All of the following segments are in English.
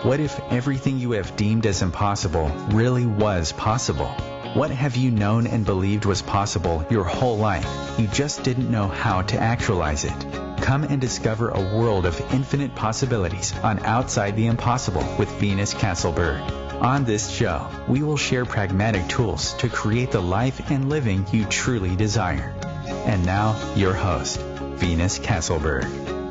What if everything you have deemed as impossible really was possible? What have you known and believed was possible your whole life? You just didn't know how to actualize it. Come and discover a world of infinite possibilities on Outside the Impossible with Venus Castleberg. On this show, we will share pragmatic tools to create the life and living you truly desire. And now, your host, Venus Castleberg.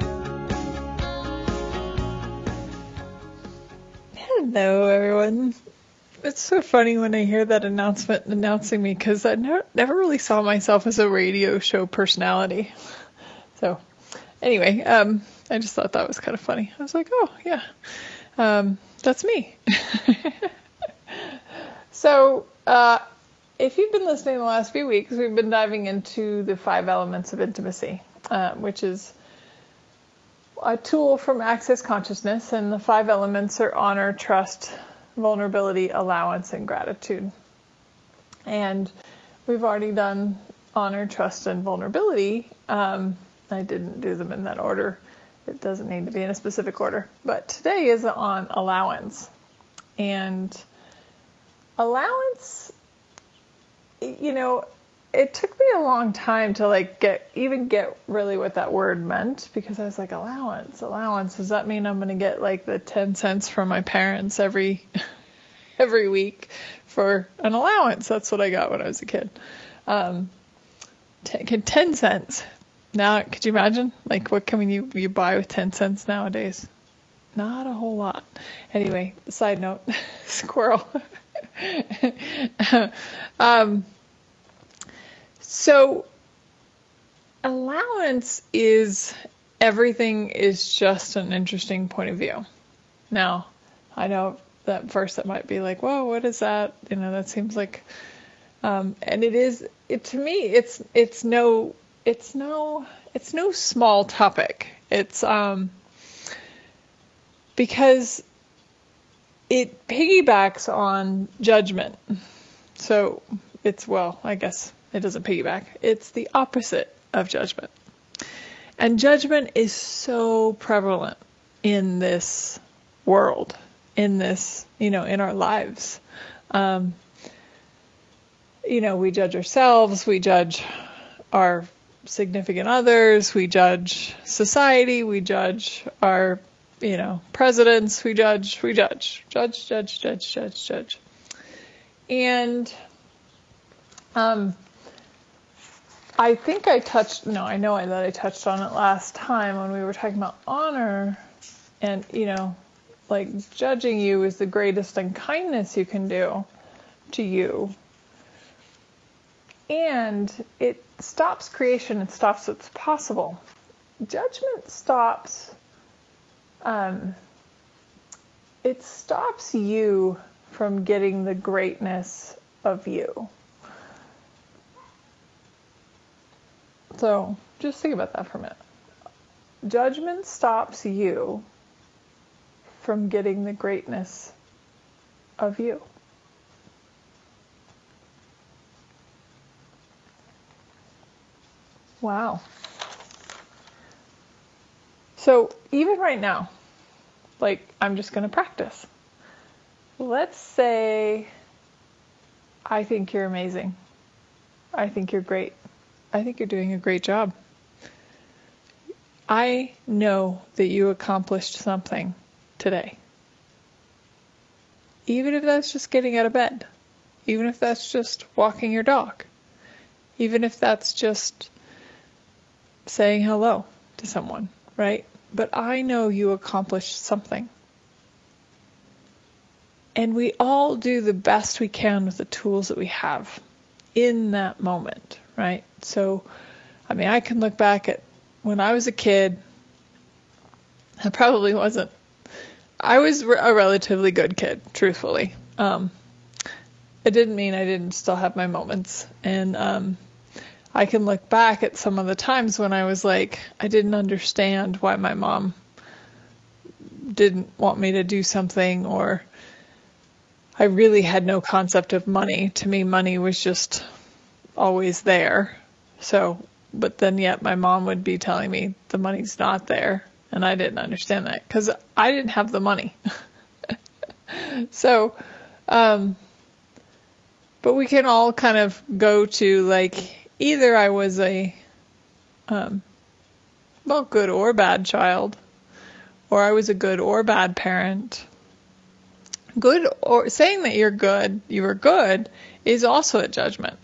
Hello, everyone. It's so funny when I hear that announcement announcing me, because I never really saw myself as a radio show personality. So anyway, I just thought that was kind of funny. I was like, oh, yeah, that's me. So if you've been listening the last few weeks, we've been diving into the 5 elements of intimacy, which is a tool from Access Consciousness, and the 5 elements are honor, trust, vulnerability, allowance, and gratitude. And we've already done honor, trust, and vulnerability. I didn't do them in that order. It doesn't need to be in a specific order. But today is on allowance. And allowance, you know, it took me a long time to get really what that word meant, because I was like, allowance, does that mean I'm going to get the 10 cents from my parents every week for an allowance? That's what I got when I was a kid. 10 cents. Now, could you imagine? What can you buy with 10 cents nowadays? Not a whole lot. Anyway, side note, squirrel. So allowance is everything is just an interesting point of view. Now, I know that first that might be like, whoa, what is that? That seems like, and to me, it's no small topic. It's, because it piggybacks on judgment. So I guess it doesn't piggyback. It's the opposite of judgment. And judgment is so prevalent in this world, in our lives. We judge ourselves, we judge our significant others, we judge society, we judge our, presidents, we judge. And, I think I touched on it last time when we were talking about honor, and, judging you is the greatest unkindness you can do to you. And it stops creation, it stops what's possible. Judgment stops, it stops you from getting the greatness of you. So just think about that for a minute. Judgment stops you from getting the greatness of you. Wow. So even right now, I'm just going to practice. Let's say I think you're amazing. I think you're great. I think you're doing a great job. I know that you accomplished something today. Even if that's just getting out of bed. Even if that's just walking your dog. Even if that's just saying hello to someone, right? But I know you accomplished something. And we all do the best we can with the tools that we have in that moment, right? So, I can look back at when I was a kid. I was a relatively good kid, truthfully. It didn't mean I didn't still have my moments. And I can look back at some of the times when I was I didn't understand why my mom didn't want me to do something, or I really had no concept of money. To me, money was just always there. So, but then yet my mom would be telling me the money's not there. And I didn't understand that because I didn't have the money. So, but we can all kind of go to like, either I was a, good or bad child, or I was a good or bad parent. Good, or saying that you were good, is also a judgment.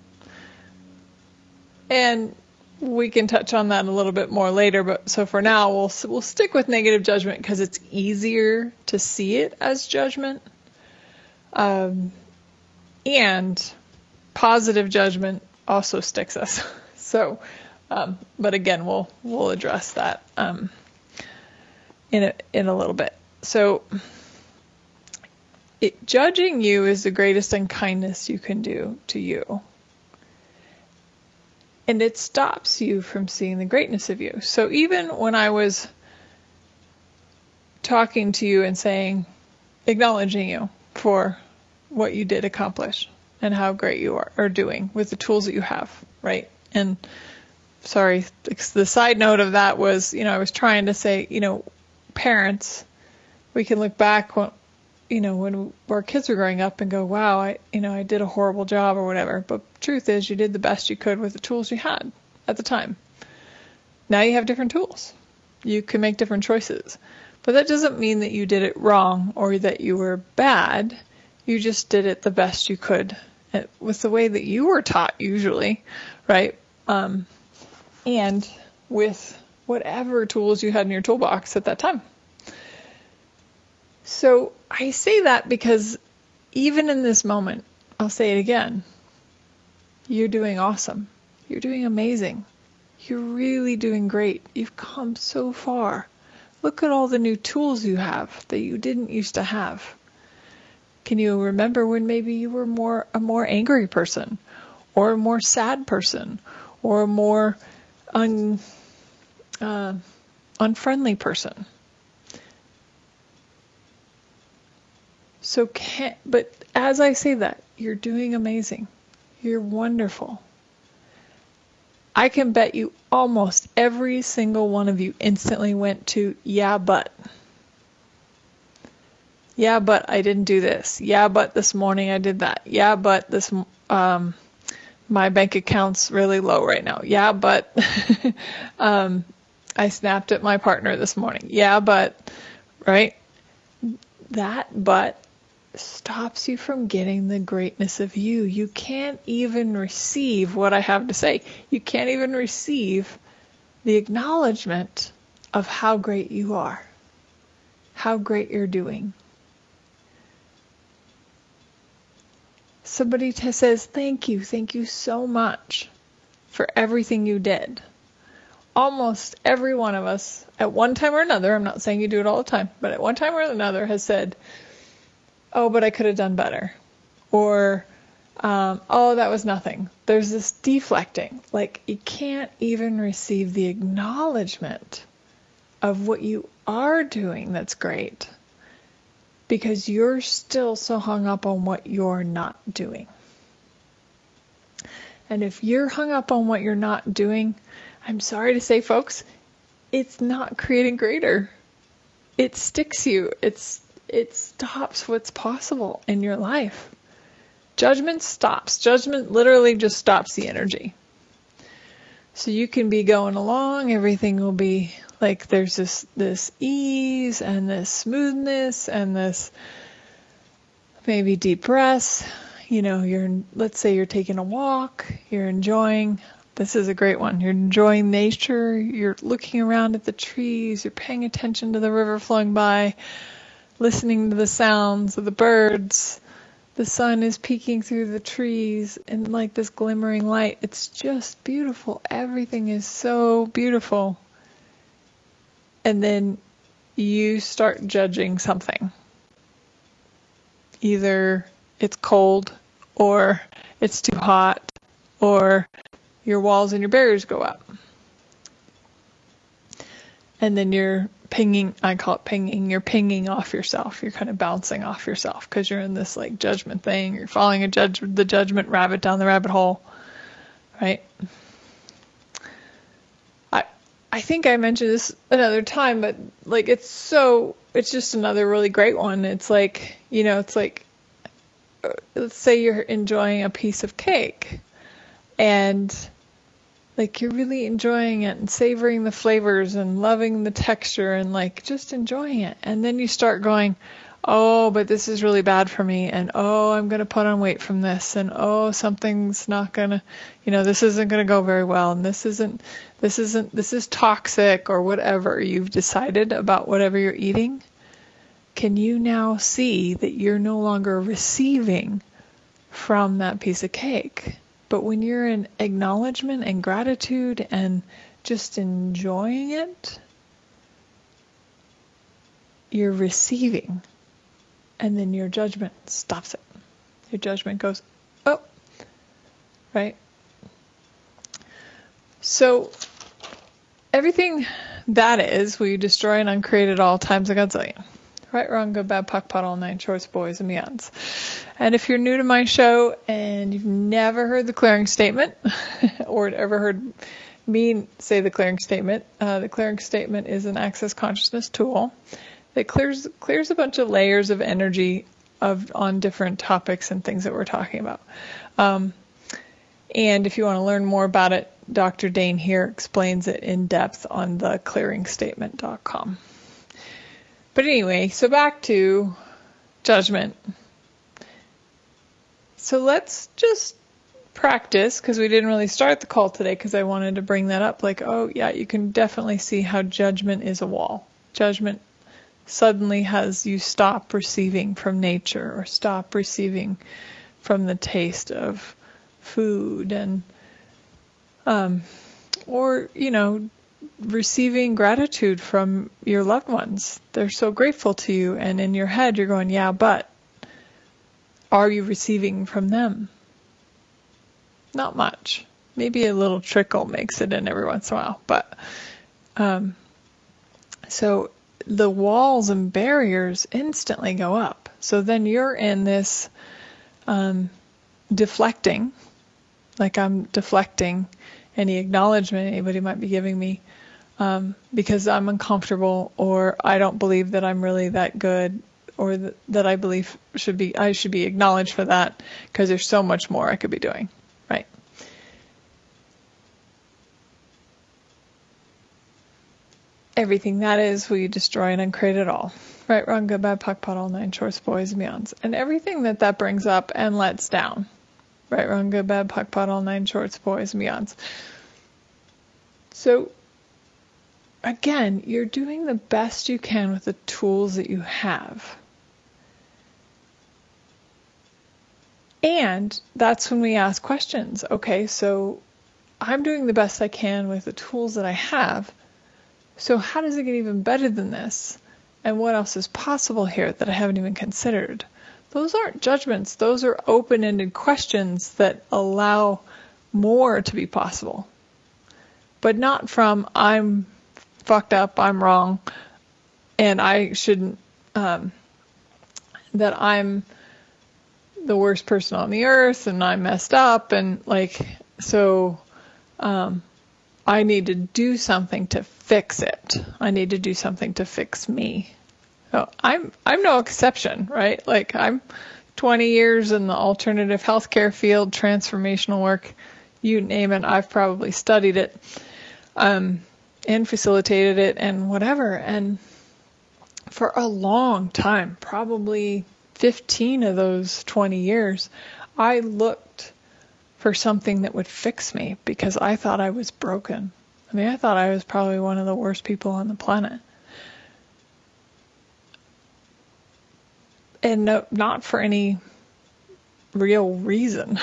And we can touch on that a little bit more later, but so for now we'll stick with negative judgment because it's easier to see it as judgment. And positive judgment also sticks us. So, but again, we'll address that in a little bit. So, judging you is the greatest unkindness you can do to you. And it stops you from seeing the greatness of you. So even when I was talking to you and saying, acknowledging you for what you did accomplish and how great you are doing with the tools that you have, right? And sorry, the side note of that was, I was trying to say, parents, we can look back when our kids were growing up and go, wow, I did a horrible job or whatever. But truth is, you did the best you could with the tools you had at the time. Now you have different tools. You can make different choices. But that doesn't mean that you did it wrong or that you were bad. You just did it the best you could with the way that you were taught usually, right? And with whatever tools you had in your toolbox at that time. So I say that because even in this moment, I'll say it again, you're doing awesome. You're doing amazing. You're really doing great. You've come so far. Look at all the new tools you have that you didn't used to have. Can you remember when maybe you were a more angry person, or a more sad person, or a more unfriendly person? But as I say that, you're doing amazing. You're wonderful. I can bet you almost every single one of you instantly went to, yeah, but. Yeah, but I didn't do this. Yeah, but this morning I did that. Yeah, but my bank account's really low right now. Yeah, but I snapped at my partner this morning. Yeah, but, right? That but stops you from getting the greatness of you. You can't even receive what I have to say. You can't even receive the acknowledgement of how great you are, how great you're doing. Somebody says, thank you so much for everything you did. Almost every one of us, at one time or another, I'm not saying you do it all the time, but at one time or another has said, oh, but I could have done better. Or, oh, that was nothing. There's this deflecting. Like, you can't even receive the acknowledgement of what you are doing that's great, because you're still so hung up on what you're not doing. And if you're hung up on what you're not doing, I'm sorry to say, folks, it's not creating greater. It sticks you. It stops what's possible in your life. Judgment stops. Judgment literally just stops the energy. So you can be going along, everything will be like there's this ease and this smoothness and this maybe deep breaths. Let's say you're taking a walk, you're enjoying, this is a great one, you're enjoying nature, you're looking around at the trees, you're paying attention to the river flowing by, listening to the sounds of the birds. The sun is peeking through the trees and like this glimmering light. It's just beautiful. Everything is so beautiful. And then you start judging something. Either it's cold, or it's too hot, or your walls and your barriers go up. And then you're pinging, I call it pinging, you're pinging off yourself. You're kind of bouncing off yourself because you're in this like judgment thing. You're following the judgment rabbit down the rabbit hole, right? I think I mentioned this another time, but like it's just another really great one. It's like, it's like, let's say you're enjoying a piece of cake and like you're really enjoying it and savoring the flavors and loving the texture and like just enjoying it. And then you start going, oh, but this is really bad for me. And oh, I'm going to put on weight from this. And oh, something's not going to, this isn't going to go very well. And this is toxic or whatever you've decided about whatever you're eating. Can you now see that you're no longer receiving from that piece of cake? But when you're in acknowledgement and gratitude and just enjoying it, you're receiving. And then your judgment stops it. Your judgment goes, oh, right? So everything that is, we destroy and uncreate at all times a godzillion. Right, wrong, good, bad, puck, puddle, nine shorts, boys, and beyonds. And if you're new to my show and you've never heard the clearing statement or ever heard me say the clearing statement is an Access Consciousness tool that clears a bunch of layers of energy on different topics and things that we're talking about. And if you want to learn more about it, Dr. Dane here explains it in depth on theclearingstatement.com. But anyway, so back to judgment. So let's just practice, because we didn't really start the call today because I wanted to bring that up. Like, oh yeah, you can definitely see how judgment is a wall. Judgment suddenly has you stop receiving from nature or stop receiving from the taste of food and, or, receiving gratitude from your loved ones. They're so grateful to you, and in your head you're going, yeah, but are you receiving from them? Not much. Maybe a little trickle makes it in every once in a while, but so the walls and barriers instantly go up. So then you're in this deflecting, like I'm deflecting any acknowledgement anybody might be giving me because I'm uncomfortable, or I don't believe that I'm really that good, or that I believe I should be acknowledged for that because there's so much more I could be doing, right? Everything that is, we destroy and uncreate it all. Right, wrong, good, bad, puck, puddle, nine shorts, boys, and beyonds. And everything that brings up and lets down. Right, wrong, good, bad, puck, puddle, nine shorts, boys, and beyonds. So, again, you're doing the best you can with the tools that you have. And that's when we ask questions. Okay, so I'm doing the best I can with the tools that I have. So how does it get even better than this? And what else is possible here that I haven't even considered? Those aren't judgments. Those are open-ended questions that allow more to be possible. But not from, I'm fucked up, I'm wrong, and I shouldn't, that I'm the worst person on the earth and I'm messed up, and so I need to do something to fix it. I need to do something to fix me. So I'm no exception, right? Like, I'm 20 years in the alternative healthcare field, transformational work, you name it. I've probably studied it, and facilitated it and whatever. And for a long time, probably 15 of those 20 years, I looked for something that would fix me because I thought I was broken. I mean, I thought I was probably one of the worst people on the planet. And no, not for any real reason.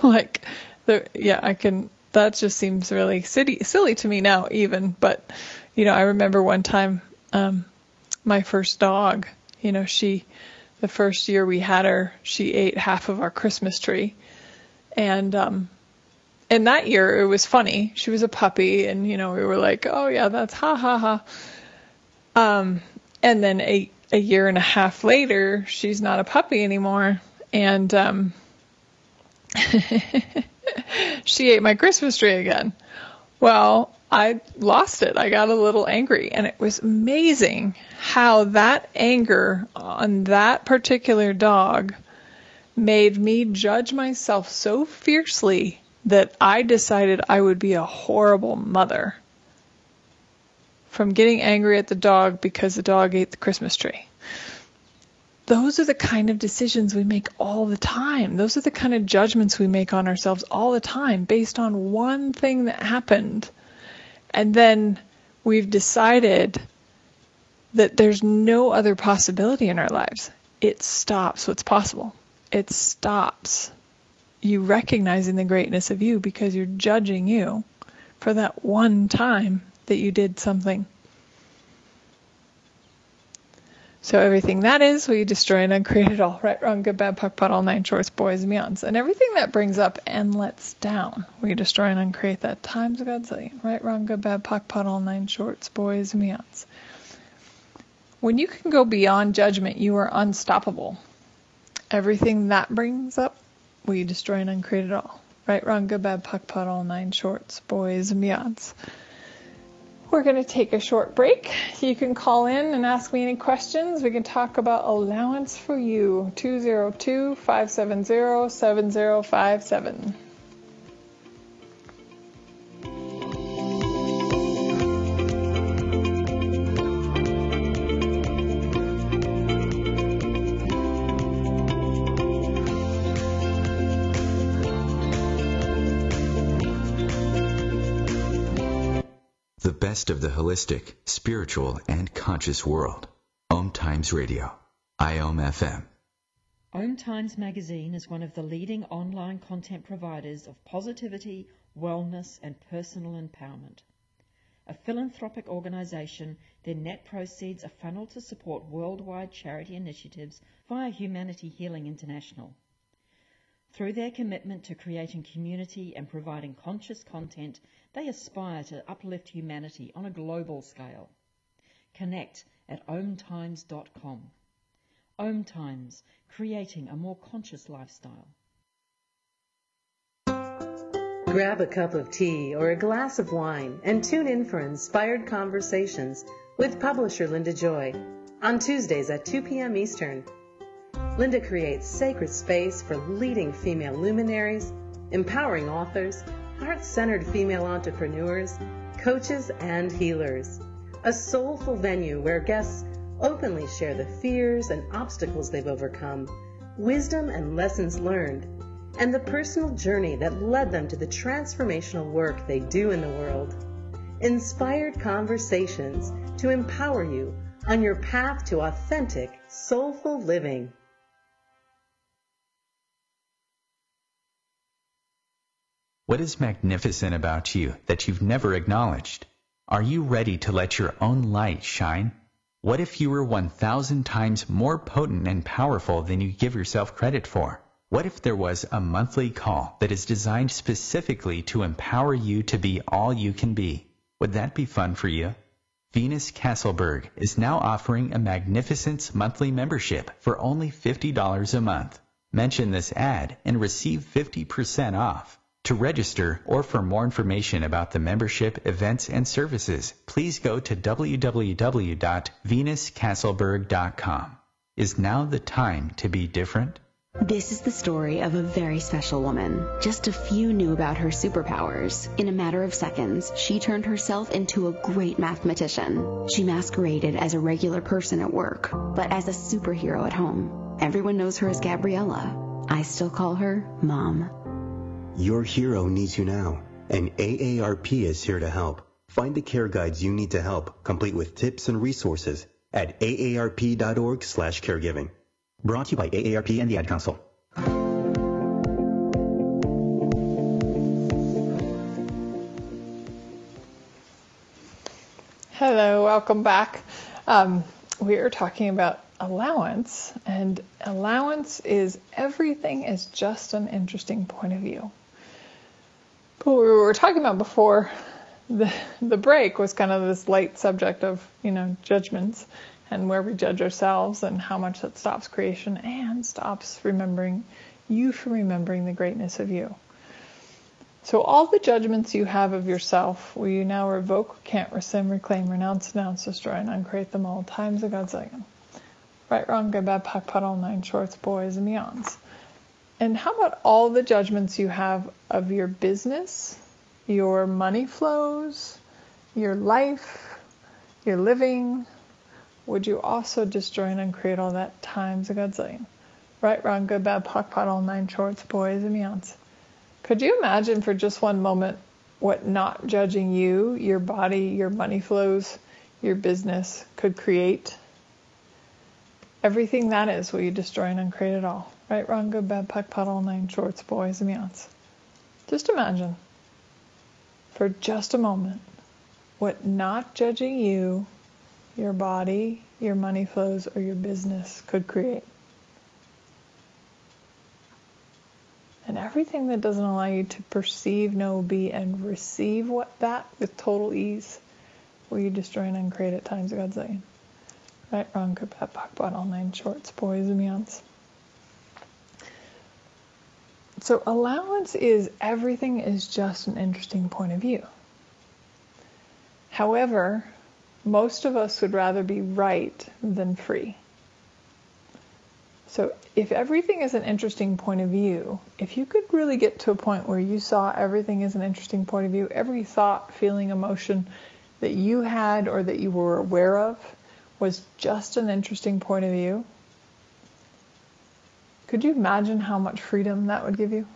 That just seems really silly to me now even. But, I remember one time, my first dog, the first year we had her, she ate half of our Christmas tree. And that year it was funny. She was a puppy, and, we were like, oh yeah, that's ha ha ha. And then a year and a half later, she's not a puppy anymore. And, she ate my Christmas tree again. Well, I lost it. I got a little angry, and it was amazing how that anger on that particular dog made me judge myself so fiercely that I decided I would be a horrible mother from getting angry at the dog because the dog ate the Christmas tree. Those are the kind of decisions we make all the time. Those are the kind of judgments we make on ourselves all the time based on one thing that happened. And then we've decided that there's no other possibility in our lives. It stops what's possible. It stops you recognizing the greatness of you because you're judging you for that one time that you did something. So everything that is, we destroy and uncreate it all. Right, wrong, good, bad, puck, putt, all nine shorts, boys, and beyonds. And everything that brings up and lets down, we destroy and uncreate that times a godzillion. Right, wrong, good, bad, puck, putt, all nine shorts, boys, and beyonds. When you can go beyond judgment, you are unstoppable. Everything that brings up, we destroy and uncreate it all. Right, wrong, good, bad, puck, putt, all nine shorts, boys, and beyonds. We're going to take a short break. You can call in and ask me any questions. We can talk about allowance for you. 202-570-7057. The best of the holistic, spiritual, and conscious world. Om Times Radio. IOM FM. Om Times Magazine is one of the leading online content providers of positivity, wellness, and personal empowerment. A philanthropic organization, their net proceeds are funneled to support worldwide charity initiatives via Humanity Healing International. Through their commitment to creating community and providing conscious content, they aspire to uplift humanity on a global scale. Connect at omtimes.com. Om Times, creating a more conscious lifestyle. Grab a cup of tea or a glass of wine and tune in for Inspired Conversations with publisher Linda Joy on Tuesdays at 2 p.m. Eastern. Linda creates sacred space for leading female luminaries, empowering authors, heart-centered female entrepreneurs, coaches, and healers. A soulful venue where guests openly share the fears and obstacles they've overcome, wisdom and lessons learned, and the personal journey that led them to the transformational work they do in the world. Inspired Conversations to empower you on your path to authentic, soulful living. What is magnificent about you that you've never acknowledged? Are you ready to let your own light shine? What if you were 1,000 times more potent and powerful than you give yourself credit for? What if there was a monthly call that is designed specifically to empower you to be all you can be? Would that be fun for you? Venus Castleberg is now offering a magnificence monthly membership for only $50 a month. Mention this ad and receive 50% off. To register or for more information about the membership, events, and services, please go to www.venuscastleberg.com. Is now the time to be different? This is the story of a very special woman. Just a few knew about her superpowers. In a matter of seconds, she turned herself into a great mathematician. She masqueraded as a regular person at work, but as a superhero at home. Everyone knows her as Gabriella. I still call her Mom. Your hero needs you now, and AARP is here to help. Find the care guides you need to help, complete with tips and resources at aarp.org/caregiving. Brought to you by AARP and the Ad Council. Hello, welcome back. We are talking about allowance, and allowance is everything is just an interesting point of view. But what we were talking about before the break was kind of this light subject of, judgments and where we judge ourselves and how much that stops creation and stops you from remembering the greatness of you. So all the judgments you have of yourself, will you now revoke, can't, rescind, reclaim, renounce, denounce, destroy, and uncreate them all times a godzillion. Right, wrong, good, bad, puck, puddle, nine shorts, boys, and beyonds. And how about all the judgments you have of your business, your money flows, your life, your living? Would you also destroy and uncreate all that times a godzillion? Right, wrong, good, bad, puck, puddle, nine shorts, boys, and beyonds. Could you imagine for just one moment what not judging you, your body, your money flows, your business could create? Everything that is, will you destroy and uncreate it all? Right, wrong, good, bad, puck, puddle, nine shorts, boys, and beyonds. Just imagine for just a moment what not judging you, your body, your money flows, or your business could create. And everything that doesn't allow you to perceive, know, be, and receive that with total ease, will you destroy and uncreate it times a godzillion? Right, wrong, good, bad, puck, puddle, nine shorts, boys, and beyonds. So allowance is everything is just an interesting point of view. However, most of us would rather be right than free. So if everything is an interesting point of view, if you could really get to a point where you saw everything as an interesting point of view, every thought, feeling, emotion that you had or that you were aware of was just an interesting point of view, could you imagine how much freedom that would give you?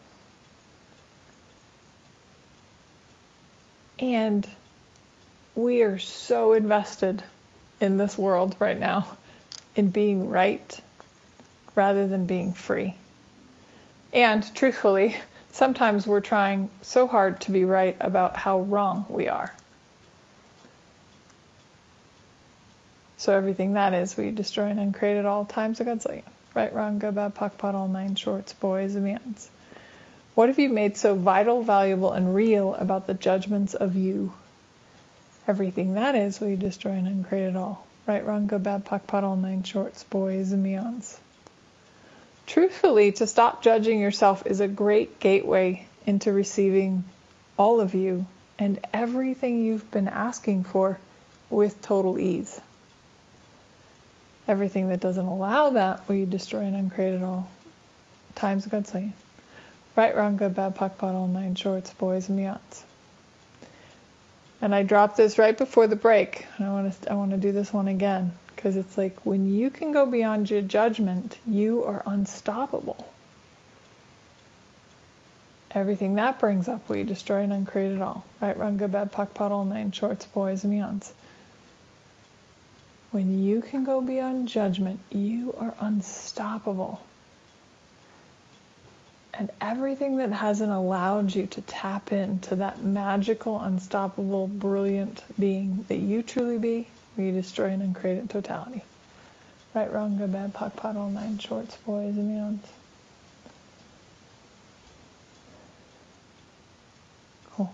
And we are so invested in this world right now in being right rather than being free. And truthfully, sometimes we're trying so hard to be right about how wrong we are. So everything that is, we destroy and uncreate it all times a godzillion. Right, wrong, good, bad, puck, puddle, nine shorts, boys, and beyonds. What have you made so vital, valuable, and real about the judgments of you? Everything that is, will you destroy and uncreate it all? Right, wrong, good, bad, puck, puddle, nine shorts, boys, and beyonds. Truthfully, to stop judging yourself is a great gateway into receiving all of you and everything you've been asking for with total ease. Everything that doesn't allow that, will you destroy and uncreate it all times a godzillion. Right, wrong, good, bad, puck, puddle, nine shorts, boys, and beyonds. And I dropped this right before the break. I want to do this one again because it's like when you can go beyond your judgment, you are unstoppable. Everything that brings up, will you destroy and uncreate it all? Right, wrong, good, bad, puck, puddle, nine shorts, boys, and beyonds. When you can go beyond judgment, you are unstoppable. And everything that hasn't allowed you to tap into that magical, unstoppable, brilliant being that you truly be, will you destroy and uncreate it in totality. Right, wrong, good, bad, puck, puddle, nine shorts, boys, and beyonds. Cool.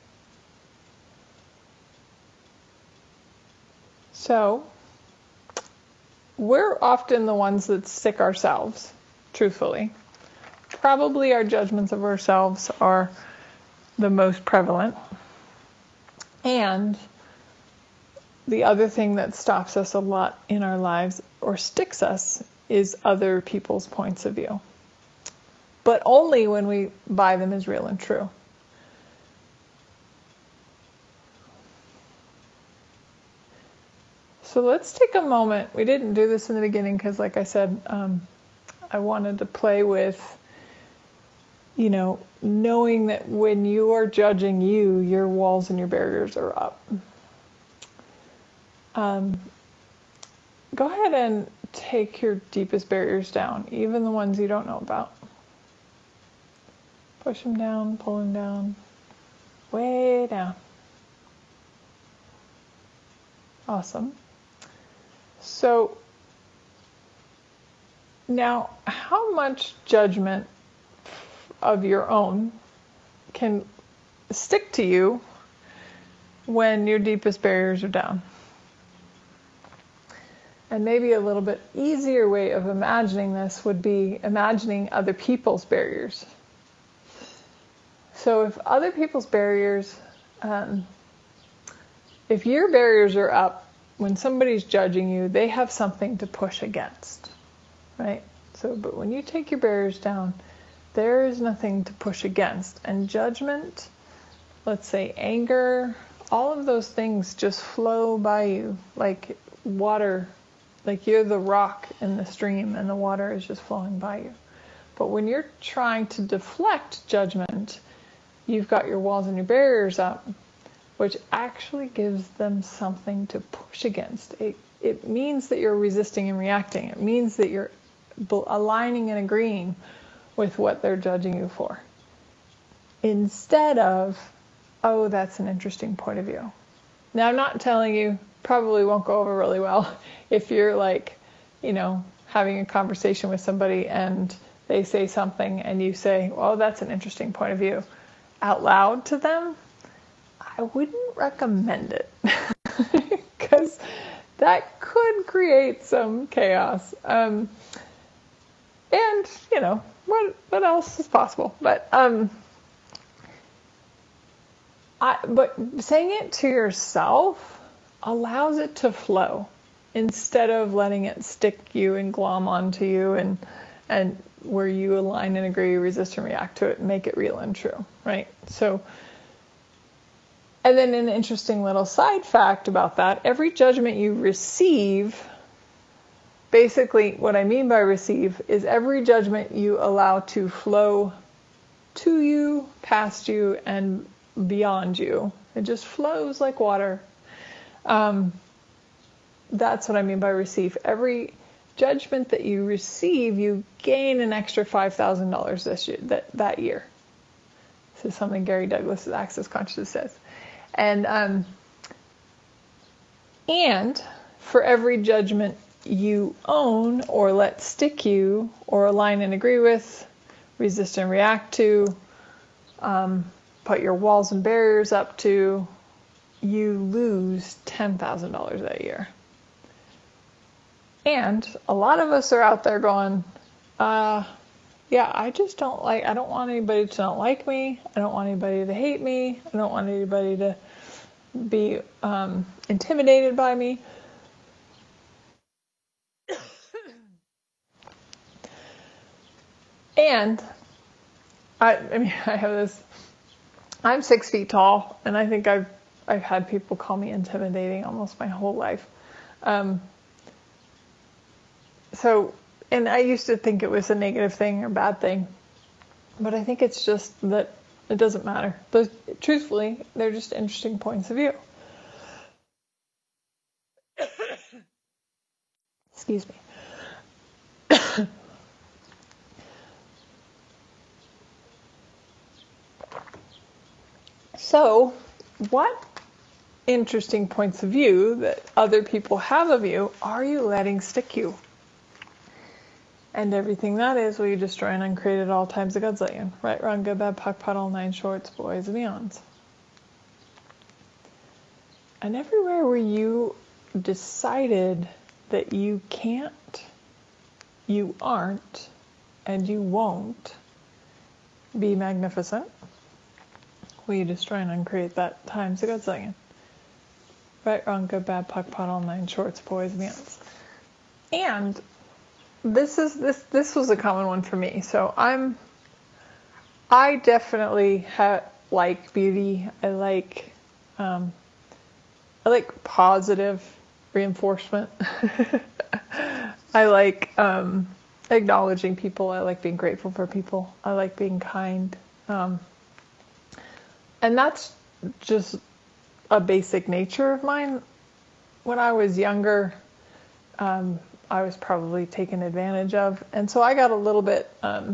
So, we're often the ones that sick ourselves, truthfully. Probably our judgments of ourselves are the most prevalent. And the other thing that stops us a lot in our lives or sticks us is other people's points of view. But only when we buy them as real and true. So let's take a moment. We didn't do this in the beginning because, like I said, I wanted to play with, knowing that when you are judging you, your walls and your barriers are up. Go ahead and take your deepest barriers down, even the ones you don't know about. Push them down, pull them down, way down. Awesome. So now, how much judgment of your own can stick to you when your deepest barriers are down? And maybe a little bit easier way of imagining this would be imagining other people's barriers. So if other people's barriers, if your barriers are up, when somebody's judging you, they have something to push against, right? So, but when you take your barriers down, there is nothing to push against. And judgment, let's say anger, all of those things just flow by you like water, like you're the rock in the stream and the water is just flowing by you. But when you're trying to deflect judgment, you've got your walls and your barriers up, which actually gives them something to push against. It means that you're resisting and reacting. It means that you're aligning and agreeing with what they're judging you for. Instead of, oh, that's an interesting point of view. Now, I'm not telling you, probably won't go over really well if you're like, having a conversation with somebody and they say something and you say, well, that's an interesting point of view out loud to them. I wouldn't recommend it because that could create some chaos. And what else is possible? But saying it to yourself allows it to flow instead of letting it stick you and glom onto you and where you align and agree, resist and react to it and make it real and true, right? So, and then an interesting little side fact about that, every judgment you receive, basically what I mean by receive is every judgment you allow to flow to you, past you, and beyond you. It just flows like water. That's what I mean by receive. Every judgment that you receive, you gain an extra $5,000 this year, that year. This is something Gary Douglas' Access Consciousness says. And for every judgment you own or let stick you or align and agree with, resist and react to, put your walls and barriers up to, you lose $10,000 that year. And a lot of us are out there going, I don't want anybody to not like me. I don't want anybody to hate me. I don't want anybody to be intimidated by me. And I have this, I'm 6 feet tall, and I think I've had people call me intimidating almost my whole life. And I used to think it was a negative thing or bad thing, but I think it's just that it doesn't matter. Truthfully, they're just interesting points of view. Excuse me. So, what interesting points of view that other people have of you are you letting stick you? And everything that is will you destroy and uncreate at all times of God's light. Right, wrong, good, bad, puck, puddle, 9 shorts, boys, and beyonds. And everywhere where you decided that you can't, you aren't, and you won't be magnificent, will you destroy and uncreate that times of God's light. Right, wrong, good, bad, puck, puddle, 9 shorts, boys, and beyonds. And this was a common one for me. So I definitely like beauty. I like positive reinforcement. I like acknowledging people. I like being grateful for people. I like being kind. And that's just a basic nature of mine. When I was younger, I was probably taken advantage of. And so I got a little bit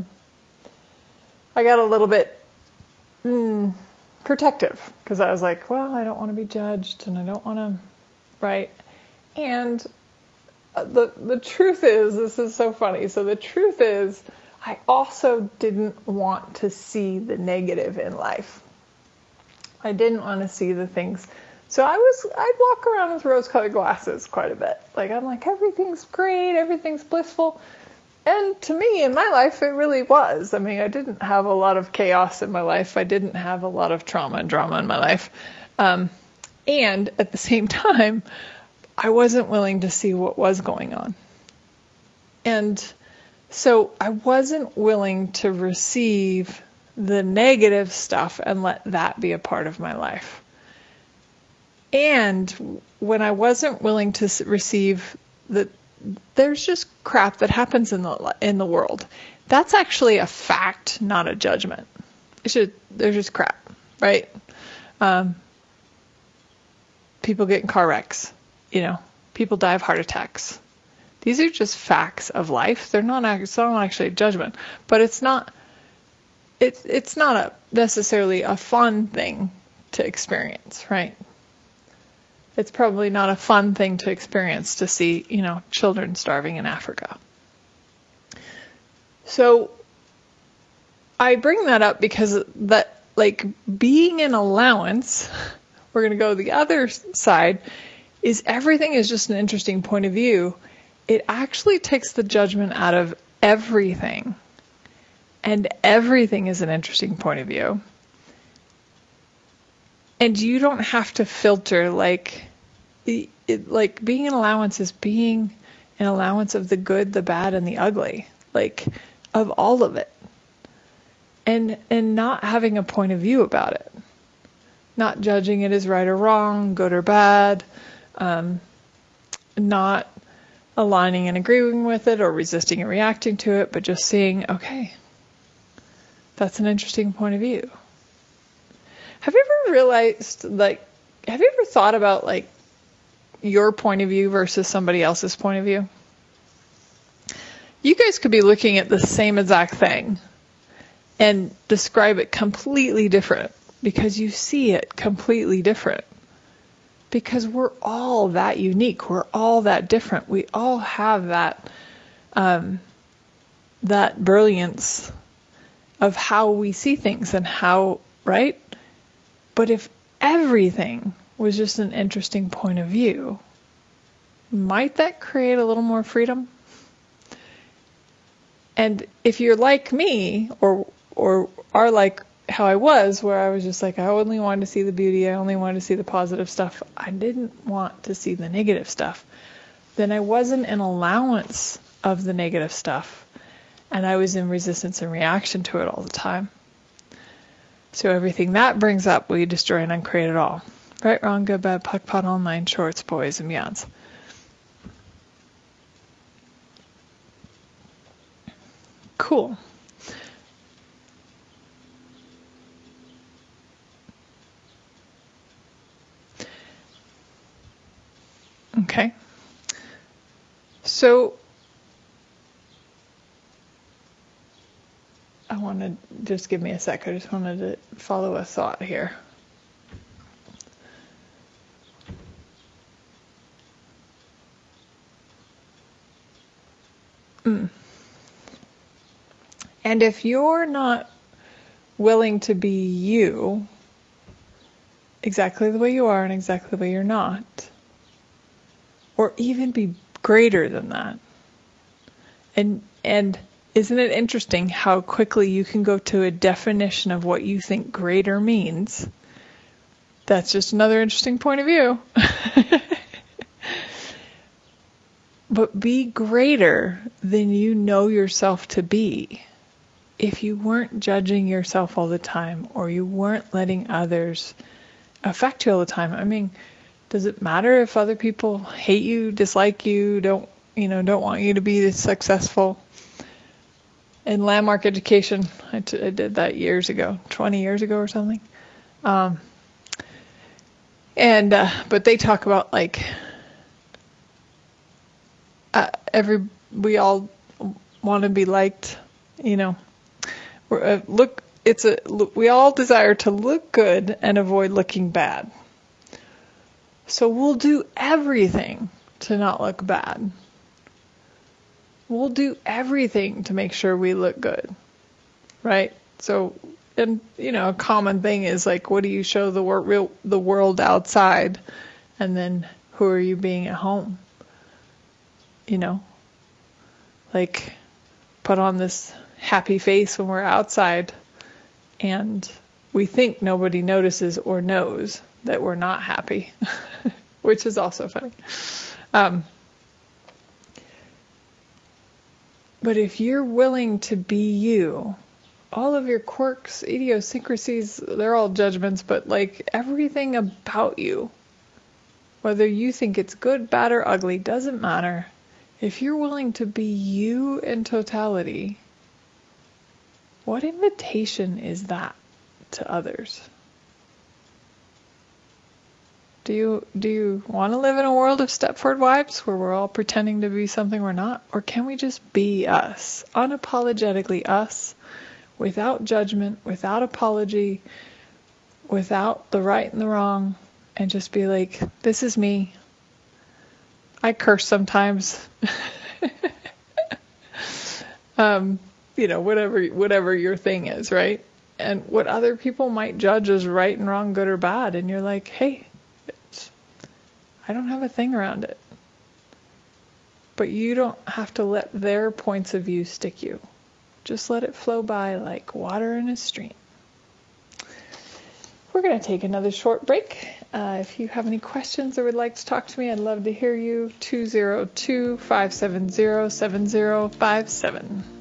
protective because I was like, well, I don't want to be judged and I don't want to, right? And the truth is, this is so funny. So the truth is, I also didn't want to see the negative in life. I didn't want to see the things. So I'd walk around with rose-colored glasses quite a bit. I'm like, everything's great, everything's blissful. And to me, in my life, it really was. I mean, I didn't have a lot of chaos in my life. I didn't have a lot of trauma and drama in my life. And at the same time, I wasn't willing to see what was going on. And so I wasn't willing to receive the negative stuff and let that be a part of my life. And when I wasn't willing to receive that there's just crap that happens in the world, that's actually a fact, not a judgment. There's just crap, right? People get in car wrecks, people die of heart attacks. These are just facts of life. It's not actually a judgment, but it's not necessarily a fun thing to experience, right? It's probably not a fun thing to experience to see, children starving in Africa. So I bring that up because that, like, being an allowance, we're going to go the other side, is everything is just an interesting point of view. It actually takes the judgment out of everything. And everything is an interesting point of view. And you don't have to filter, like being an allowance is being an allowance of the good, the bad, and the ugly, like of all of it. And not having a point of view about it. Not judging it as right or wrong, good or bad, not aligning and agreeing with it or resisting and reacting to it, but just seeing, okay, that's an interesting point of view. Have you ever realized, have you ever thought about, your point of view versus somebody else's point of view? You guys could be looking at the same exact thing and describe it completely different because you see it completely different. Because we're all that unique. We're all that different. We all have that brilliance of how we see things and how, right? But if everything was just an interesting point of view, might that create a little more freedom? And if you're like me or are like how I was, where I was just like, I only wanted to see the beauty, I only wanted to see the positive stuff, I didn't want to see the negative stuff, then I wasn't an allowance of the negative stuff, and I was in resistance and reaction to it all the time. So everything that brings up, we destroy and uncreate it all. Right, wrong, good, bad, puck, pot, online, shorts, boys, and beyonds. Cool. Okay. So I want to just give me a sec. I just wanted to follow a thought here. And if you're not willing to be you, exactly the way you are and exactly the way you're not, or even be greater than that, and isn't it interesting how quickly you can go to a definition of what you think greater means? That's just another interesting point of view. But be greater than you know yourself to be. If you weren't judging yourself all the time, or you weren't letting others affect you all the time. I mean, does it matter if other people hate you, dislike you, don't want you to be successful? In landmark education, I did that years ago, 20 years ago or something. But they talk about we all want to be liked, we all desire to look good and avoid looking bad. So we'll do everything to not look bad. We'll do everything to make sure we look good, right? So, and a common thing is what do you show the world outside, and then who are you being at home? put on this happy face when we're outside, and we think nobody notices or knows that we're not happy, which is also funny. But if you're willing to be you, all of your quirks, idiosyncrasies, they're all judgments, but like everything about you, whether you think it's good, bad, or ugly, doesn't matter. If you're willing to be you in totality, what invitation is that to others? Do you want to live in a world of Stepford wives where we're all pretending to be something we're not? Or can we just be us, unapologetically us, without judgment, without apology, without the right and the wrong, and just be like, this is me. I curse sometimes. Whatever your thing is, right? And what other people might judge as right and wrong, good or bad, and you're like, hey, I don't have a thing around it. But you don't have to let their points of view stick you. Just let it flow by like water in a stream. We're going to take another short break. If you have any questions or would like to talk to me, I'd love to hear you. 202-570-7057.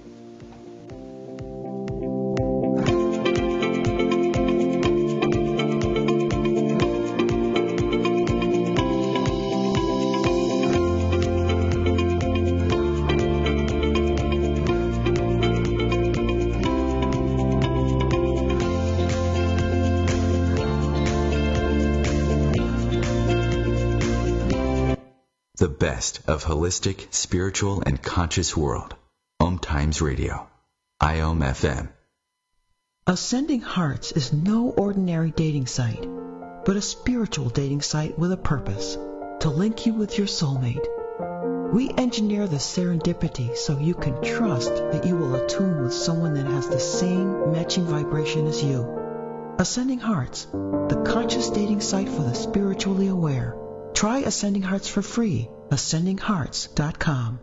The best of holistic, spiritual, and conscious world. Om Times Radio. IOM FM. Ascending Hearts is no ordinary dating site, but a spiritual dating site with a purpose, to link you with your soulmate. We engineer the serendipity so you can trust that you will attune with someone that has the same matching vibration as you. Ascending Hearts, the conscious dating site for the spiritually aware. Try Ascending Hearts for free. AscendingHearts.com.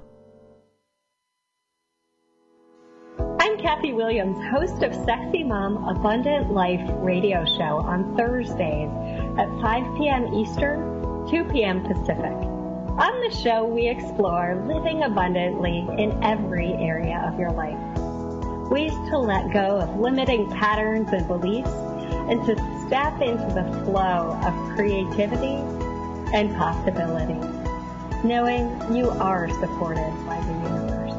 I'm Kathy Williams, host of Sexy Mom Abundant Life radio show on Thursdays at 5 p.m. Eastern, 2 p.m. Pacific. On the show, we explore living abundantly in every area of your life. Ways to let go of limiting patterns and beliefs and to step into the flow of creativity and possibility, knowing you are supported by the universe.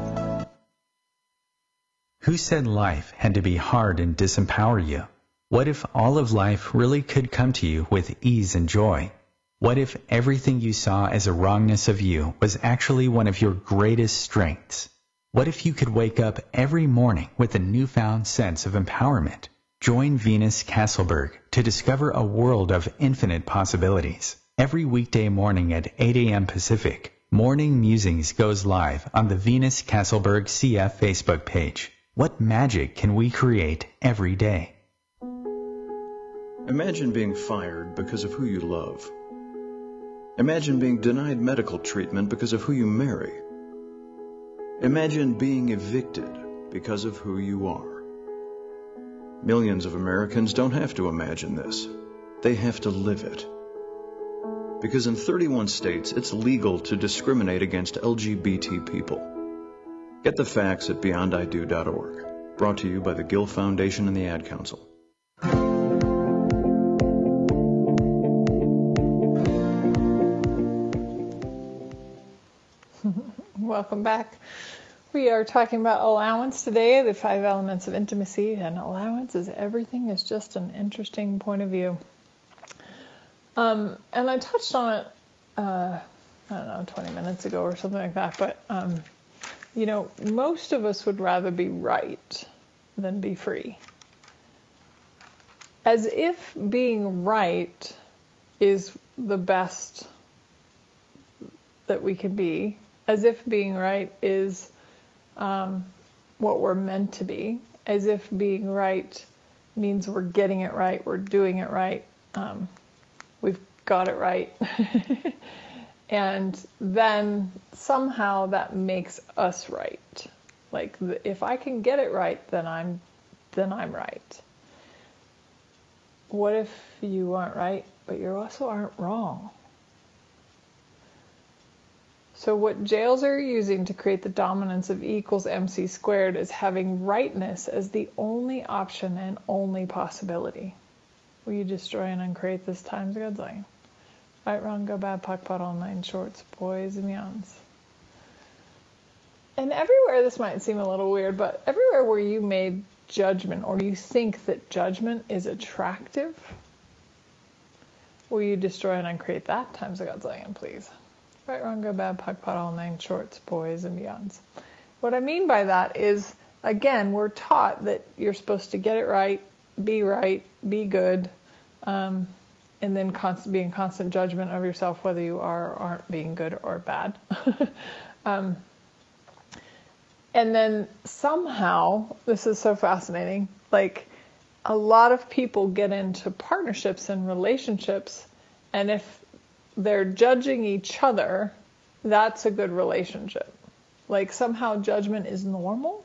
Who said life had to be hard and disempower you? What if all of life really could come to you with ease and joy? What if everything you saw as a wrongness of you was actually one of your greatest strengths? What if you could wake up every morning with a newfound sense of empowerment? Join Venus Castleberg to discover a world of infinite possibilities. Every weekday morning at 8 a.m. Pacific, Morning Musings goes live on the Venus Castleberg CF Facebook page. What magic can we create every day? Imagine being fired because of who you love. Imagine being denied medical treatment because of who you marry. Imagine being evicted because of who you are. Millions of Americans don't have to imagine this. They have to live it. Because in 31 states, it's legal to discriminate against LGBT people. Get the facts at beyondido.org. Brought to you by the Gill Foundation and the Ad Council. Welcome back. We are talking about allowance today, the 5 elements of intimacy, and allowance is everything is just an interesting point of view. And I touched on it, 20 minutes ago or something like that, but, most of us would rather be right than be free. As if being right is the best that we can be, as if being right is what we're meant to be, as if being right means we're getting it right, we're doing it right, we've got it right. And then somehow that makes us right. Like, if I can get it right, then I'm right. What if you aren't right, but you also aren't wrong? So what jails are using to create the dominance of E equals MC squared is having rightness as the only option and only possibility. Will you destroy and uncreate this times God's line? Right, wrong, good, bad, puck, pot, all 9 shorts, boys and beyonds. And everywhere, this might seem a little weird, but everywhere where you made judgment or you think that judgment is attractive, will you destroy and uncreate that times God's line, please? Right, wrong, good, bad, puck, pot, all 9 shorts, boys and beyonds. What I mean by that is, again, we're taught that you're supposed to get it right, be good, and then be in constant judgment of yourself whether you are or aren't being good or bad. And then somehow, this is so fascinating, like a lot of people get into partnerships and relationships, and if they're judging each other, that's a good relationship. Like somehow judgment is normal.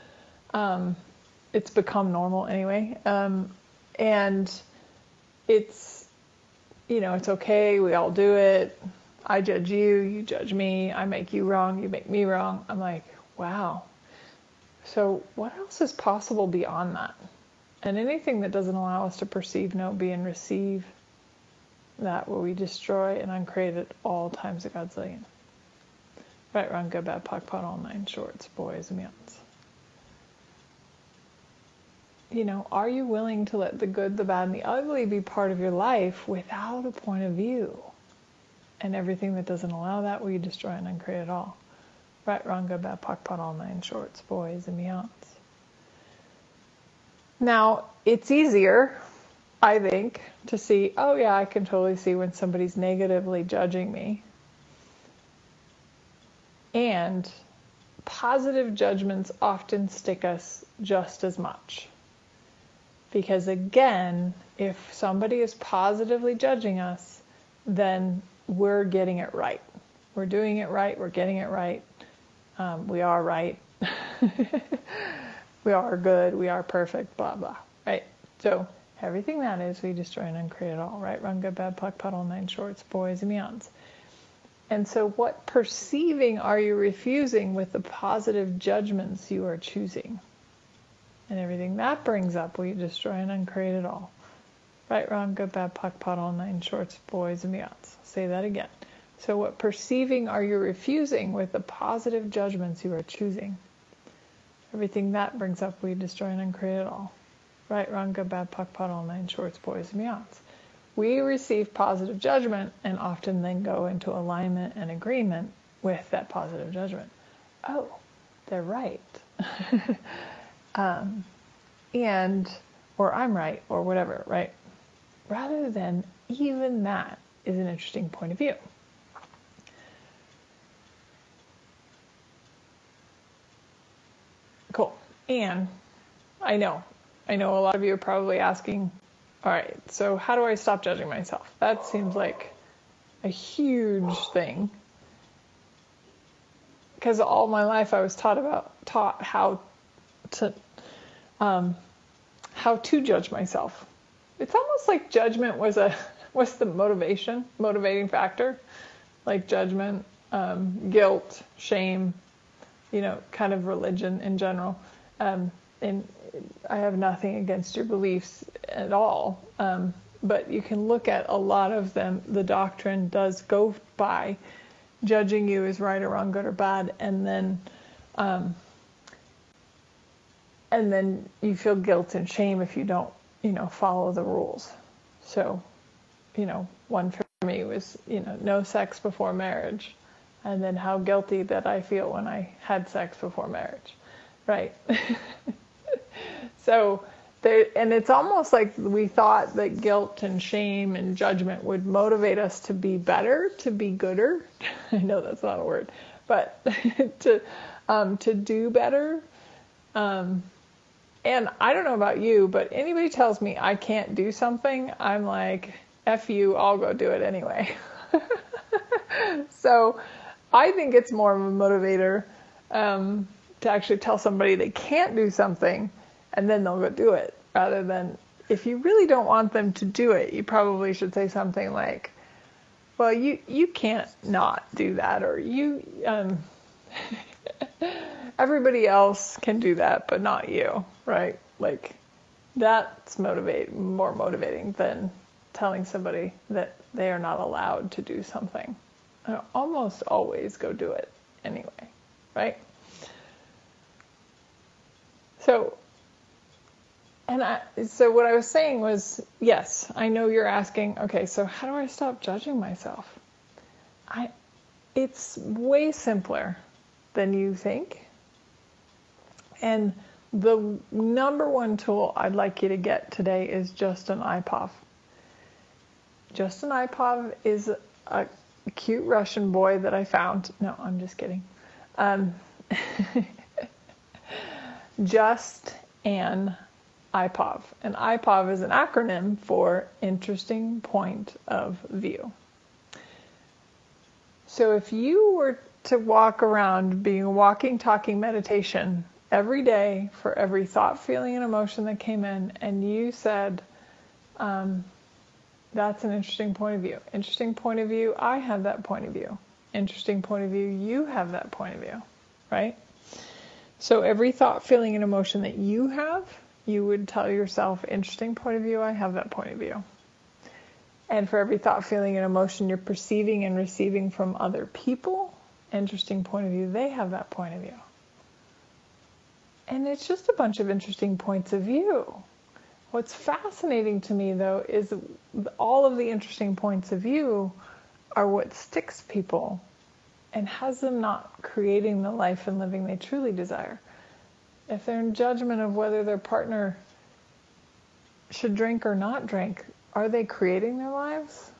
It's become normal anyway. And it's, it's okay. We all do it. I judge you, you judge me. I make you wrong, you make me wrong. I'm like, wow. So what else is possible beyond that? And anything that doesn't allow us to perceive, know, be, and receive, that will we destroy and uncreate at all times of God's zillion. Right, wrong, good, bad, puck, pot, all 9 shorts, boys and beyonds. Are you willing to let the good, the bad, and the ugly be part of your life without a point of view? And everything that doesn't allow that, will you destroy and uncreate it all? Right, wrong, good, bad, puck, pot, all 9 shorts, boys and beyonds. Now, it's easier, I think, to see, oh yeah, I can totally see when somebody's negatively judging me. And positive judgments often stick us just as much. Because again, if somebody is positively judging us, then we're getting it right. We're doing it right, we're getting it right. We are right. We are good, we are perfect, blah, blah, right? So everything that is, we destroy and uncreate it all, right? Wrong, good, bad, puck, pot, all 9 shorts, boys and beyonds. And so what perceiving are you refusing with the positive judgments you are choosing? And everything that brings up, will you destroy and uncreate it all? Right, wrong, good, bad, puck, pot, all 9 shorts, boys and beyonds. Say that again. So what perceiving are you refusing with the positive judgments you are choosing? Everything that brings up, will you destroy and uncreate it all? Right, wrong, good, bad, puck, pot, all 9 shorts, boys and beyonds. We receive positive judgment and often then go into alignment and agreement with that positive judgment. Oh, they're right. Or I'm right, or whatever, right? Rather than even that is an interesting point of view. Cool. And I know a lot of you are probably asking, all right, so how do I stop judging myself? That seems like a huge thing. Because all my life I was taught how to judge myself. It's almost like judgment was the motivating factor, like judgment, guilt, shame, kind of religion in general. And I have nothing against your beliefs at all, but you can look at a lot of them. The doctrine does go by judging you as right or wrong, good or bad, and then you feel guilt and shame if you don't, follow the rules. So, one for me was, no sex before marriage, and then how guilty that I feel when I had sex before marriage, right? So, and it's almost like we thought that guilt and shame and judgment would motivate us to be better, to be gooder. I know that's not a word, but to do better. And I don't know about you, but anybody tells me I can't do something, I'm like, F you, I'll go do it anyway. So I think it's more of a motivator to actually tell somebody they can't do something and then they'll go do it, rather than, if you really don't want them to do it, you probably should say something like, well, you can't not do that, or everybody else can do that, but not you, right? Like, that's more motivating than telling somebody that they are not allowed to do something. I almost always go do it anyway, right? So what I was saying was, yes, I know you're asking, okay, so how do I stop judging myself? It's way simpler than you think. And the number one tool I'd like you to get today is Justin Ipov. Justin Ipov is a cute Russian boy that I found. No, I'm just kidding. Just an Ipov. And Ipov is an acronym for Interesting Point of View. So if you were to walk around being a walking, talking meditation every day for every thought, feeling, and emotion that came in, and you said, that's an interesting point of view. Interesting point of view, I have that point of view. Interesting point of view, you have that point of view, right? So every thought, feeling, and emotion that you have, you would tell yourself, interesting point of view, I have that point of view. And for every thought, feeling, and emotion you're perceiving and receiving from other people, interesting point of view, they have that point of view. And it's just a bunch of interesting points of view. What's fascinating to me, though, is all of the interesting points of view are what sticks people and has them not creating the life and living they truly desire. If they're in judgment of whether their partner should drink or not drink, are they creating their lives?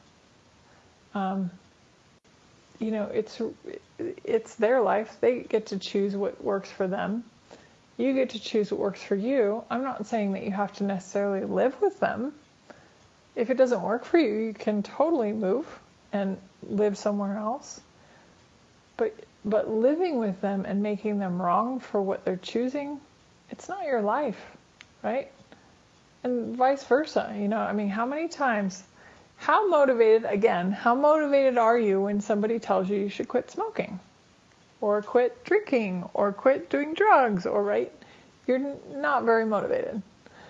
It's their life. They get to choose what works for them. You get to choose what works for you. I'm not saying that you have to necessarily live with them. If it doesn't work for you, you can totally move and live somewhere else. But living with them and making them wrong for what they're choosing, it's not your life, right? And vice versa. How many times, how motivated are you when somebody tells you should quit smoking? Or quit drinking, or quit doing drugs, right? You're not very motivated.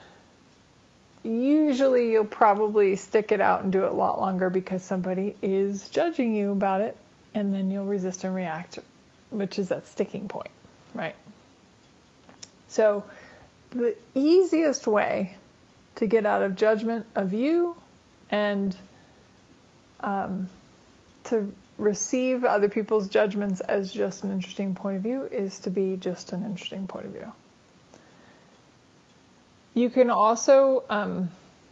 Usually you'll probably stick it out and do it a lot longer because somebody is judging you about it, and then you'll resist and react, which is that sticking point, right? So the easiest way to get out of judgment of you and to receive other people's judgments as just an interesting point of view is to be just an interesting point of view. You can also, I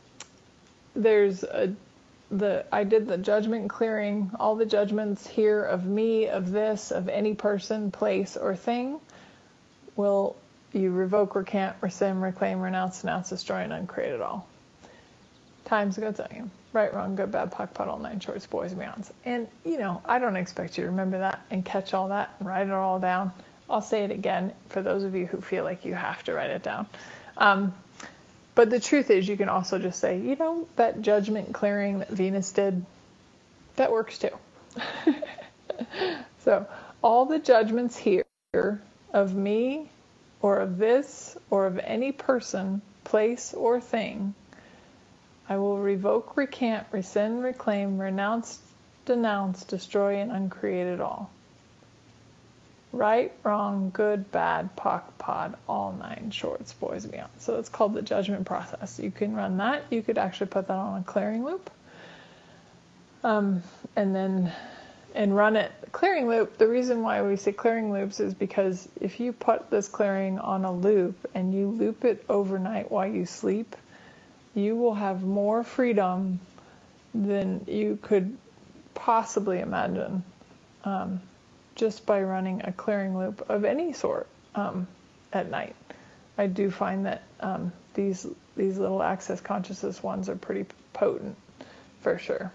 did the judgment clearing, all the judgments here of me, of this, of any person, place, or thing, will you revoke, recant, rescind, reclaim, renounce, denounce, destroy, and uncreate it all. Times ago, telling you. Right, wrong, good, bad, POC, POD, all nine shorts, boys, and beyonds. And, I don't expect you to remember that and catch all that and write it all down. I'll say it again for those of you who feel like you have to write it down. But the truth is, you can also just say, that judgment clearing that Venus did, that works too. So all the judgments here of me or of this or of any person, place, or thing, I will revoke, recant, rescind, reclaim, renounce, denounce, destroy, and uncreate it all. Right, wrong, good, bad, POC, POD, all nine shorts, boys, and beyond. So it's called the judgment process. You can run that. You could actually put that on a clearing loop. And run it. Clearing loop, the reason why we say clearing loops is because if you put this clearing on a loop and you loop it overnight while you sleep, you will have more freedom than you could possibly imagine just by running a clearing loop of any sort at night. I do find that these little access consciousness ones are pretty potent for sure.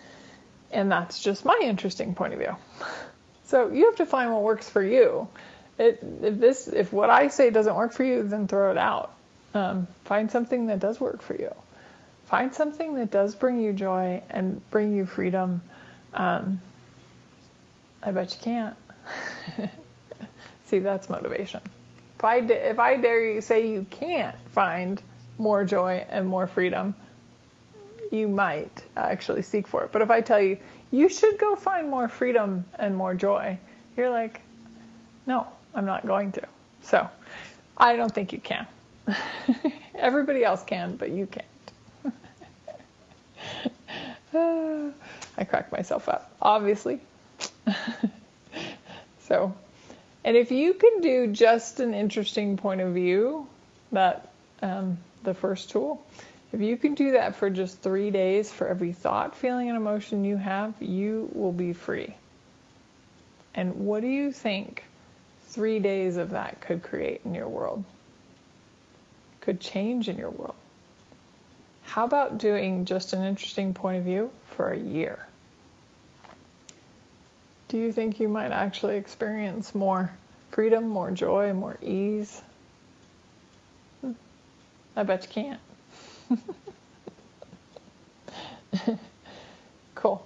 And that's just my interesting point of view. So you have to find what works for you. If what I say doesn't work for you, then throw it out. Find something that does work for you. Find something that does bring you joy and bring you freedom. I bet you can't. See, that's motivation. If I dare you say you can't find more joy and more freedom, you might actually seek for it. But if I tell you, you should go find more freedom and more joy, you're like, no, I'm not going to. So I don't think you can. Everybody else can, but you can't. I crack myself up, obviously. So, and if you can do just an interesting point of view, that the first tool, if you can do that for just 3 days for every thought, feeling, and emotion you have, you will be free. And what do you think 3 days of that could create in your world? Could change in your world? How about doing just an interesting point of view for a year? Do you think you might actually experience more freedom, more joy, more ease? I bet you can't. Cool.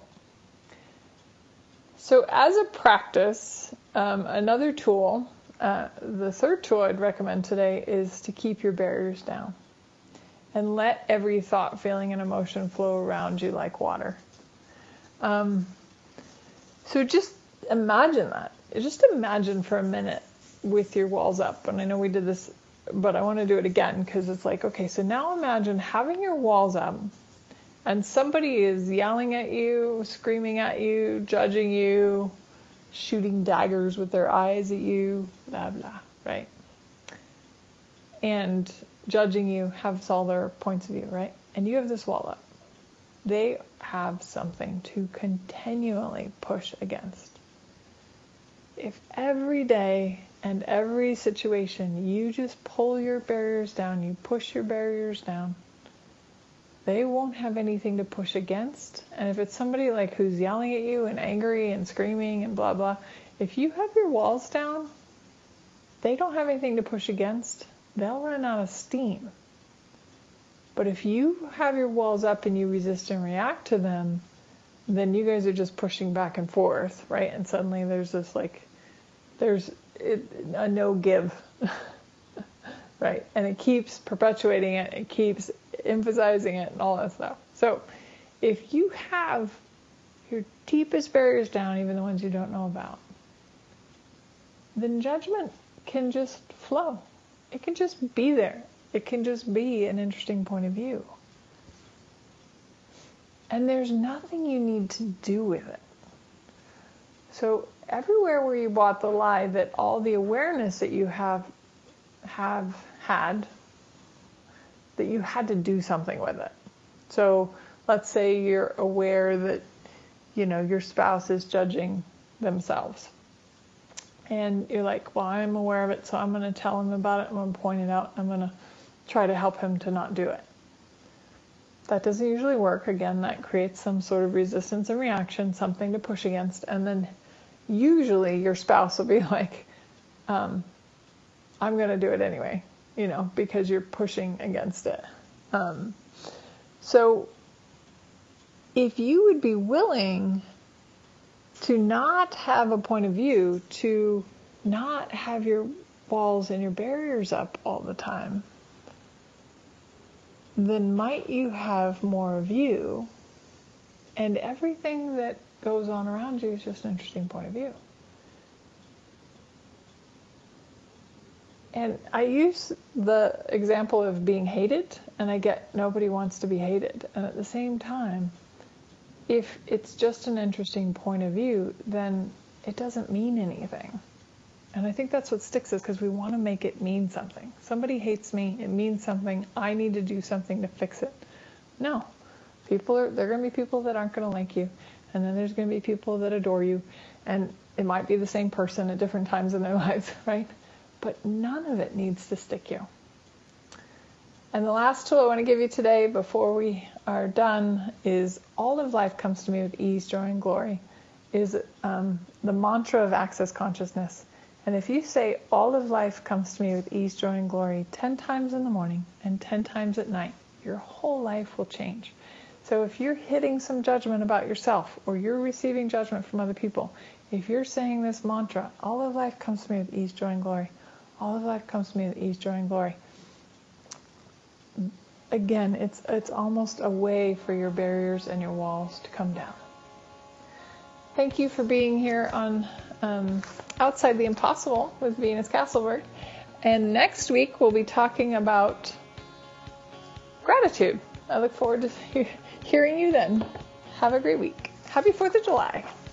So as a practice, another tool, the third tool I'd recommend today is to keep your barriers down and let every thought, feeling, and emotion flow around you like water. So just imagine that. Just imagine for a minute with your walls up. And I know we did this, but I want to do it again because it's like, okay, so now imagine having your walls up and somebody is yelling at you, screaming at you, judging you, shooting daggers with their eyes at you, blah, blah, right? And judging you, has all their points of view, right? And you have this wall up. They have something to continually push against. If every day and every situation you just pull your barriers down, you push your barriers down, they won't have anything to push against. And if it's somebody like who's yelling at you and angry and screaming and blah, blah, if you have your walls down, they don't have anything to push against. They'll run out of steam. But if you have your walls up and you resist and react to them, then you guys are just pushing back and forth, right? And suddenly there's this there's a no give, right? And it keeps perpetuating it, it keeps emphasizing it and all that stuff. So if you have your deepest barriers down, even the ones you don't know about, then judgment can just flow. It can just be there. It can just be an interesting point of view. And there's nothing you need to do with it. So everywhere where you bought the lie that all the awareness that you have had, that you had to do something with it. So let's say you're aware that, your spouse is judging themselves. And you're like, well, I'm aware of it, so I'm going to tell him about it. I'm going to point it out. I'm going to try to help him to not do it. That doesn't usually work. Again, that creates some sort of resistance and reaction, something to push against. And then usually your spouse will be like, I'm going to do it anyway, because you're pushing against it. So if you would be willing to not have a point of view, to not have your walls and your barriers up all the time, then might you have more of you, and everything that goes on around you is just an interesting point of view. And I use the example of being hated, and I get nobody wants to be hated. And at the same time, if it's just an interesting point of view, then it doesn't mean anything. And I think that's what sticks, is because we want to make it mean something. Somebody hates me, it means something, I need to do something to fix it. No. There are going to be people that aren't going to like you, and then there's going to be people that adore you, and it might be the same person at different times in their lives, right? But none of it needs to stick you. And the last tool I want to give you today before we are done is all of life comes to me with ease, joy, and glory, is the mantra of Access Consciousness. And if you say, all of life comes to me with ease, joy, and glory 10 times in the morning and 10 times at night, your whole life will change. So if you're hitting some judgment about yourself, or you're receiving judgment from other people, if you're saying this mantra, all of life comes to me with ease, joy, and glory, all of life comes to me with ease, joy, and glory, again, it's almost a way for your barriers and your walls to come down. Thank you for being here on Outside the Impossible with Venus Castleberg. And next week we'll be talking about gratitude. I look forward to hearing you then. Have a great week. Happy 4th of July.